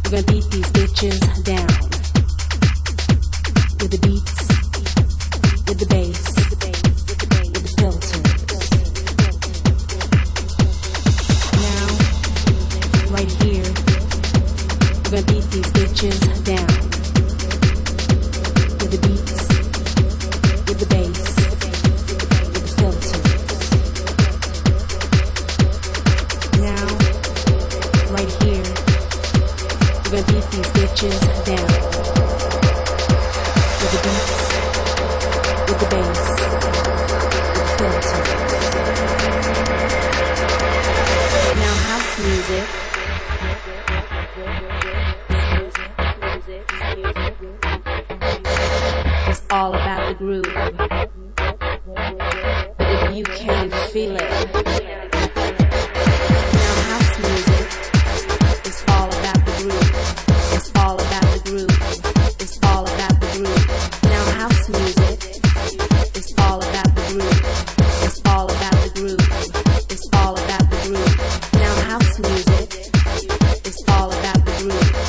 We're gonna beat these bitches down with the beats, with the bass, with the filters. Now, right here, we're gonna beat these bitches down with the beats, with the bass, with the filters. Now, right here, we're gonna beat these bitches down with the beats, with the bass, with the filters. Now house music is all about the groove. But if you can't feel it,